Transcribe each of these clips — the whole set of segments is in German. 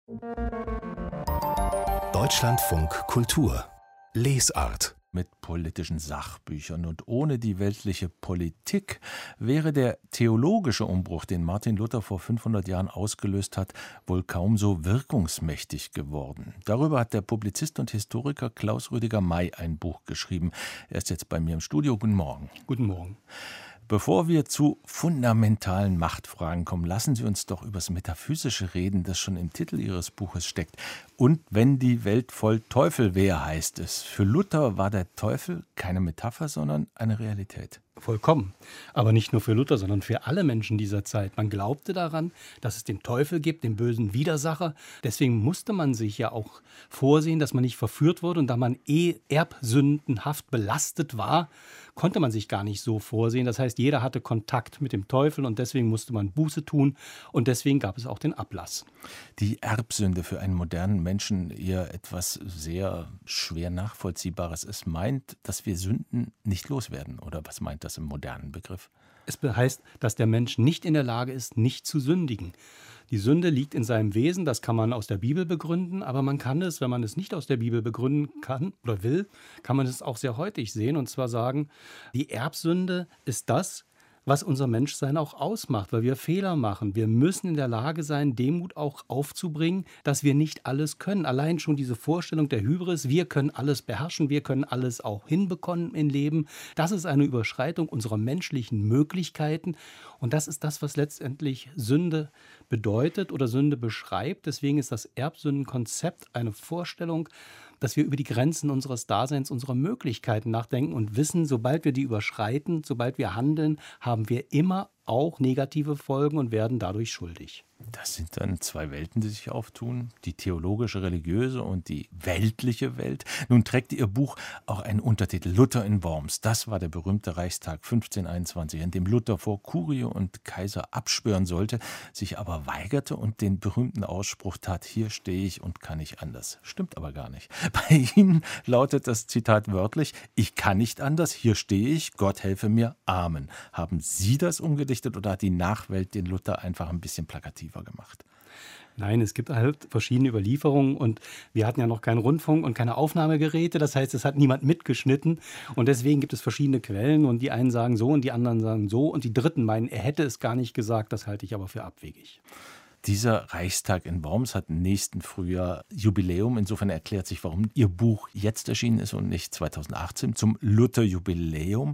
Deutschlandfunk Kultur Lesart. Mit politischen Sachbüchern. Und ohne die weltliche Politik wäre der theologische Umbruch, den Martin Luther vor 500 Jahren ausgelöst hat, wohl kaum so wirkungsmächtig geworden. Darüber hat der Publizist und Historiker Klaus Rüdiger May ein Buch geschrieben. Er ist jetzt bei mir im Studio. Guten Morgen. Guten Morgen. Bevor wir zu fundamentalen Machtfragen kommen, lassen Sie uns doch über das Metaphysische reden, das schon im Titel Ihres Buches steckt. Und wenn die Welt voll Teufel wäre, heißt es. Für Luther war der Teufel keine Metapher, sondern eine Realität. Vollkommen. Aber nicht nur für Luther, sondern für alle Menschen dieser Zeit. Man glaubte daran, dass es den Teufel gibt, den bösen Widersacher. Deswegen musste man sich ja auch vorsehen, dass man nicht verführt wurde. Und da man erbsündenhaft belastet war, konnte man sich gar nicht so vorsehen. Das heißt, jeder hatte Kontakt mit dem Teufel und deswegen musste man Buße tun. Und deswegen gab es auch den Ablass. Die Erbsünde für einen modernen Menschen eher etwas sehr schwer Nachvollziehbares. Es meint, dass wir Sünden nicht loswerden. Oder was meint das im modernen Begriff? Es heißt, dass der Mensch nicht in der Lage ist, nicht zu sündigen. Die Sünde liegt in seinem Wesen, das kann man aus der Bibel begründen, aber man kann es, wenn man es nicht aus der Bibel begründen kann oder will, kann man es auch sehr heutig sehen und zwar sagen, die Erbsünde ist das, was unser Menschsein auch ausmacht, weil wir Fehler machen. Wir müssen in der Lage sein, Demut auch aufzubringen, dass wir nicht alles können. Allein schon diese Vorstellung der Hybris, wir können alles beherrschen, wir können alles auch hinbekommen im Leben, das ist eine Überschreitung unserer menschlichen Möglichkeiten und das ist das, was letztendlich Sünde bedeutet oder Sünde beschreibt. Deswegen ist das Erbsündenkonzept eine Vorstellung, dass wir über die Grenzen unseres Daseins, unserer Möglichkeiten nachdenken und wissen, sobald wir die überschreiten, sobald wir handeln, haben wir immer auch negative Folgen und werden dadurch schuldig. Das sind dann zwei Welten, die sich auftun, die theologische, religiöse und die weltliche Welt. Nun trägt Ihr Buch auch einen Untertitel, Luther in Worms. Das war der berühmte Reichstag 1521, an dem Luther vor Kurie und Kaiser abschwören sollte, sich aber weigerte und den berühmten Ausspruch tat, hier stehe ich und kann nicht anders. Stimmt aber gar nicht. Bei Ihnen lautet das Zitat wörtlich, ich kann nicht anders, hier stehe ich, Gott helfe mir, Amen. Haben Sie das umgedichtet oder hat die Nachwelt den Luther einfach ein bisschen plakativer gemacht? Nein, es gibt halt verschiedene Überlieferungen und wir hatten ja noch keinen Rundfunk und keine Aufnahmegeräte, das heißt, es hat niemand mitgeschnitten und deswegen gibt es verschiedene Quellen und die einen sagen so und die anderen sagen so und die Dritten meinen, er hätte es gar nicht gesagt, das halte ich aber für abwegig. Dieser Reichstag in Worms hat nächsten Frühjahr Jubiläum. Insofern erklärt sich, warum Ihr Buch jetzt erschienen ist und nicht 2018 zum Luther-Jubiläum.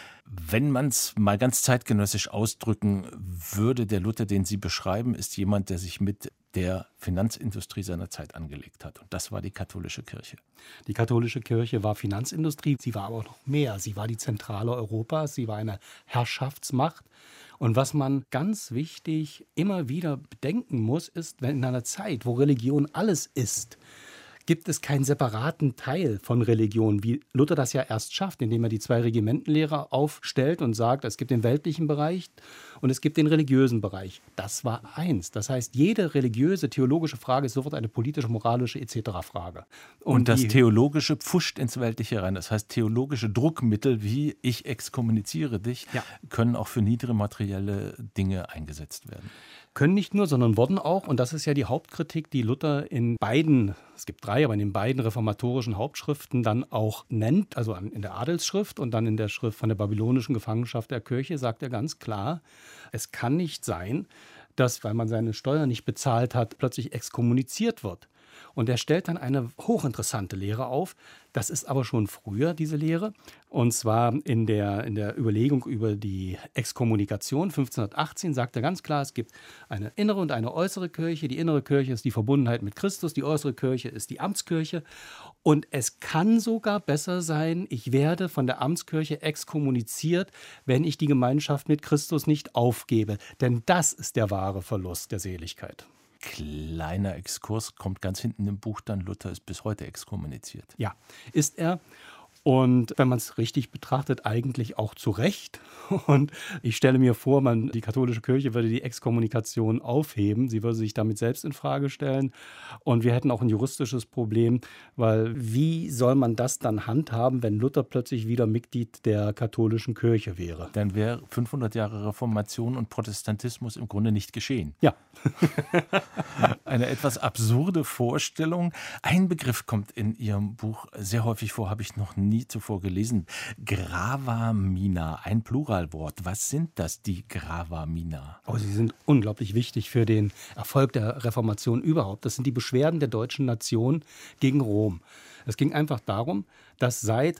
Wenn man es mal ganz zeitgenössisch ausdrücken würde, der Luther, den Sie beschreiben, ist jemand, der sich mit der Finanzindustrie seiner Zeit angelegt hat. Und das war die katholische Kirche. Die katholische Kirche war Finanzindustrie, sie war aber auch noch mehr. Sie war die Zentrale Europas, sie war eine Herrschaftsmacht. Und was man ganz wichtig immer wieder bedenken muss, ist, wenn in einer Zeit, wo Religion alles ist, gibt es keinen separaten Teil von Religion, wie Luther das ja erst schafft, indem er die zwei Regimentenlehrer aufstellt und sagt, es gibt den weltlichen Bereich und es gibt den religiösen Bereich. Das war eins. Das heißt, jede religiöse, theologische Frage ist sofort eine politische, moralische etc. Frage. Und das Theologische pfuscht ins Weltliche rein. Das heißt, theologische Druckmittel wie ich exkommuniziere dich, können auch für niedere materielle Dinge eingesetzt werden. Können nicht nur, sondern wurden auch, und das ist ja die Hauptkritik, die Luther in beiden, es gibt drei, aber in den beiden reformatorischen Hauptschriften dann auch nennt, also in der Adelsschrift und dann in der Schrift von der babylonischen Gefangenschaft der Kirche, sagt er ganz klar, es kann nicht sein, dass, weil man seine Steuern nicht bezahlt hat, plötzlich exkommuniziert wird. Und er stellt dann eine hochinteressante Lehre auf. Das ist aber schon früher, diese Lehre. Und zwar in der Überlegung über die Exkommunikation 1518 sagt er ganz klar, es gibt eine innere und eine äußere Kirche. Die innere Kirche ist die Verbundenheit mit Christus, die äußere Kirche ist die Amtskirche. Und es kann sogar besser sein, ich werde von der Amtskirche exkommuniziert, wenn ich die Gemeinschaft mit Christus nicht aufgebe. Denn das ist der wahre Verlust der Seligkeit. Kleiner Exkurs, kommt ganz hinten im Buch dann, Luther ist bis heute exkommuniziert. Ja, ist er. Und wenn man es richtig betrachtet, eigentlich auch zu Recht. Und ich stelle mir vor, die katholische Kirche würde die Exkommunikation aufheben. Sie würde sich damit selbst in Frage stellen. Und wir hätten auch ein juristisches Problem, weil wie soll man das dann handhaben, wenn Luther plötzlich wieder Mitglied der katholischen Kirche wäre? Dann wäre 500 Jahre Reformation und Protestantismus im Grunde nicht geschehen. Ja. Eine etwas absurde Vorstellung. Ein Begriff kommt in Ihrem Buch sehr häufig vor, habe ich noch nie zuvor gelesen. Gravamina, ein Pluralwort. Was sind das, die Gravamina? Oh, sie sind unglaublich wichtig für den Erfolg der Reformation überhaupt. Das sind die Beschwerden der deutschen Nation gegen Rom. Es ging einfach darum, dass seit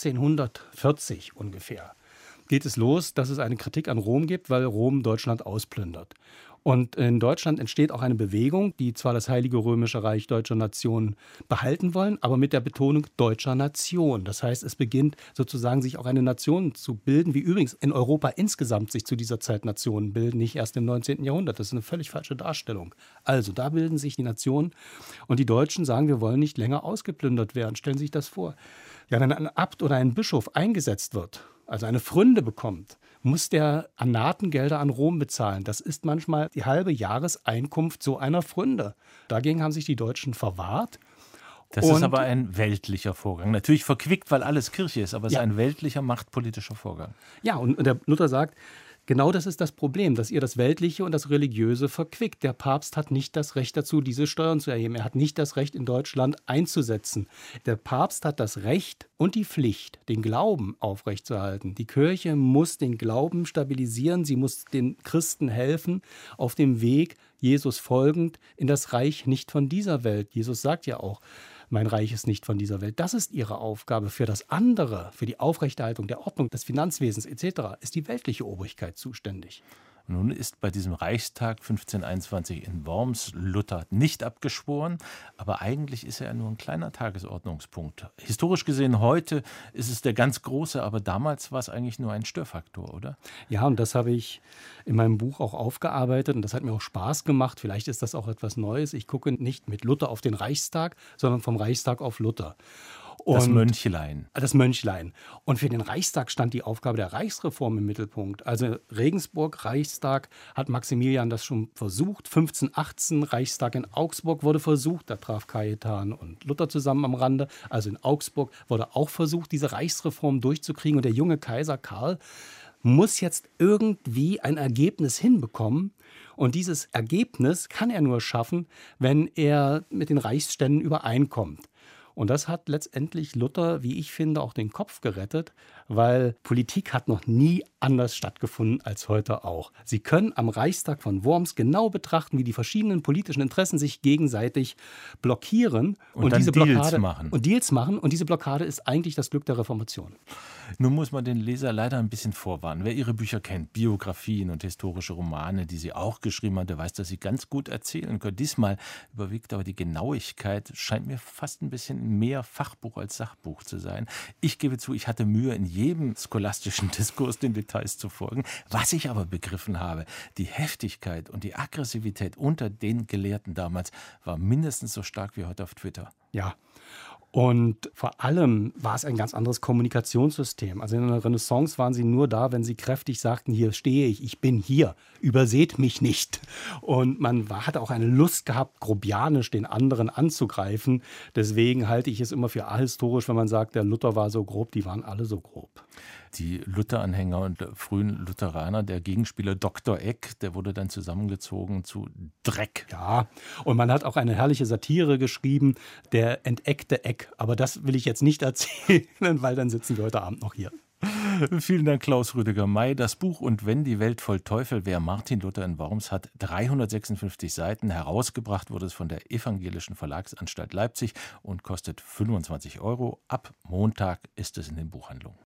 1440 ungefähr geht es los, dass es eine Kritik an Rom gibt, weil Rom Deutschland ausplündert. Und in Deutschland entsteht auch eine Bewegung, die zwar das Heilige Römische Reich deutscher Nation behalten wollen, aber mit der Betonung deutscher Nation. Das heißt, es beginnt sozusagen sich auch eine Nation zu bilden, wie übrigens in Europa insgesamt sich zu dieser Zeit Nationen bilden, nicht erst im 19. Jahrhundert. Das ist eine völlig falsche Darstellung. Also da bilden sich die Nationen und die Deutschen sagen, wir wollen nicht länger ausgeplündert werden. Stellen Sie sich das vor. Ja, wenn ein Abt oder ein Bischof eingesetzt wird, also eine Pfründe bekommt, muss der Annatengelder an Rom bezahlen. Das ist manchmal die halbe Jahreseinkunft so einer Pfründe. Dagegen haben sich die Deutschen verwahrt. Das ist aber ein weltlicher Vorgang. Natürlich verquickt, weil alles Kirche ist, aber es ist ein weltlicher, machtpolitischer Vorgang. Ja, und der Luther sagt, genau das ist das Problem, dass ihr das Weltliche und das Religiöse verquickt. Der Papst hat nicht das Recht dazu, diese Steuern zu erheben. Er hat nicht das Recht, in Deutschland einzusetzen. Der Papst hat das Recht und die Pflicht, den Glauben aufrechtzuerhalten. Die Kirche muss den Glauben stabilisieren. Sie muss den Christen helfen, auf dem Weg, Jesus folgend, in das Reich nicht von dieser Welt. Jesus sagt ja auch, mein Reich ist nicht von dieser Welt. Das ist ihre Aufgabe. Für das andere, für die Aufrechterhaltung der Ordnung, des Finanzwesens etc. ist die weltliche Obrigkeit zuständig. Nun ist bei diesem Reichstag 1521 in Worms Luther nicht abgeschworen, aber eigentlich ist er nur ein kleiner Tagesordnungspunkt. Historisch gesehen heute ist es der ganz große, aber damals war es eigentlich nur ein Störfaktor, oder? Ja, und das habe ich in meinem Buch auch aufgearbeitet und das hat mir auch Spaß gemacht. Vielleicht ist das auch etwas Neues. Ich gucke nicht mit Luther auf den Reichstag, sondern vom Reichstag auf Luther. Das Mönchlein. Das Mönchlein. Und für den Reichstag stand die Aufgabe der Reichsreform im Mittelpunkt. Also Regensburg, Reichstag, hat Maximilian das schon versucht. 1518 Reichstag in Augsburg wurde versucht. Da traf Cajetan und Luther zusammen am Rande. Also in Augsburg wurde auch versucht, diese Reichsreform durchzukriegen. Und der junge Kaiser Karl muss jetzt irgendwie ein Ergebnis hinbekommen. Und dieses Ergebnis kann er nur schaffen, wenn er mit den Reichsständen übereinkommt. Und das hat letztendlich Luther, wie ich finde, auch den Kopf gerettet, weil Politik hat noch nie anders stattgefunden als heute auch. Sie können am Reichstag von Worms genau betrachten, wie die verschiedenen politischen Interessen sich gegenseitig blockieren und dann diese Deals machen. Und Deals machen. Und diese Blockade ist eigentlich das Glück der Reformation. Nun muss man den Leser leider ein bisschen vorwarnen. Wer Ihre Bücher kennt, Biografien und historische Romane, die Sie auch geschrieben haben, der weiß, dass Sie ganz gut erzählen können. Diesmal überwiegt aber die Genauigkeit, scheint mir fast ein bisschen mehr Fachbuch als Sachbuch zu sein. Ich gebe zu, ich hatte Mühe, in jedem scholastischen Diskurs den Details zu folgen. Was ich aber begriffen habe, die Heftigkeit und die Aggressivität unter den Gelehrten damals war mindestens so stark wie heute auf Twitter. Ja. Und vor allem war es ein ganz anderes Kommunikationssystem. Also in der Renaissance waren sie nur da, wenn sie kräftig sagten, hier stehe ich bin hier, überseht mich nicht. Und man hatte auch eine Lust gehabt, grobianisch den anderen anzugreifen. Deswegen halte ich es immer für ahistorisch, wenn man sagt, der Luther war so grob, die waren alle so grob. Die Luther-Anhänger und frühen Lutheraner, der Gegenspieler Dr. Eck, der wurde dann zusammengezogen zu Dreck. Ja, und man hat auch eine herrliche Satire geschrieben, der enteckte Eck. Aber das will ich jetzt nicht erzählen, weil dann sitzen wir heute Abend noch hier. Vielen Dank, Klaus Rüdiger May. Das Buch »Und wenn die Welt voll Teufel wär« Martin Luther in Worms hat 356 Seiten. Herausgebracht wurde es von der Evangelischen Verlagsanstalt Leipzig und kostet 25 €. Ab Montag ist es in den Buchhandlungen.